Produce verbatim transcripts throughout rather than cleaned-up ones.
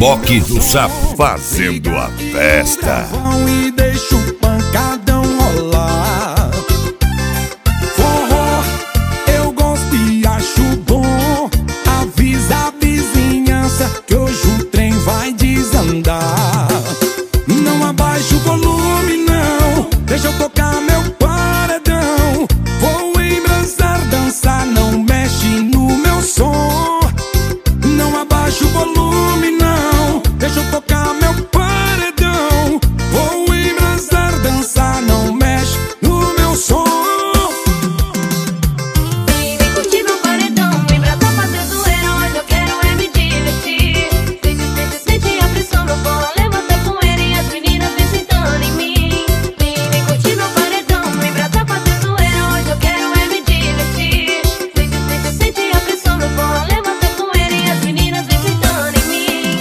Moque do Sapo fazendo a festa. E deixa o pancadão rolar. Forró eu gosto e acho bom. Avisa a vizinhança que hoje o trem vai desandar. Não abaixa o volume não, deixa eu tocar meu paredão. Vou embrasar, dançar, não mexe no meu som. Não abaixa o volume não, deixa eu tocar meu paredão. Vou embrasar, dançar, não mexe no meu som. Vem, vem curtir meu paredão, vem pra cá fazer zoeira. Hoje eu quero é me divertir. Sente, sente, sente a pressão no forró, levanta a poeira e as meninas vem sentando em mim. Vem, vem curtir meu paredão, vem pra cá fazer zoeira. Hoje eu quero é me divertir. Sente, sente, sente a pressão no forró, levanta a poeira e as meninas vem sentando em mim.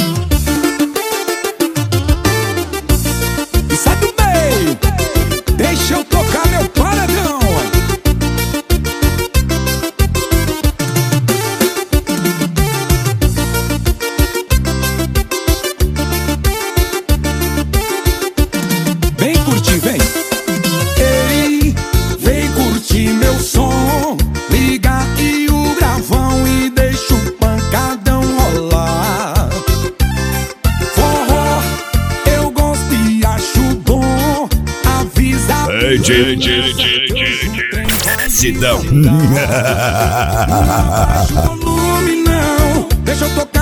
E sai do meio, deixa eu tocar meu paredão. Vem curtir, vem. Ei, vem curtir meu som. Liga e o gravão e deixa o pancadão rolar. Forró eu gosto e acho bom. Avisa a Ei, Di, Di, vizinhança Di, que hoje Di, o trem vai Sidão. desandar. Não abaixa o volume não, deixa eu tocar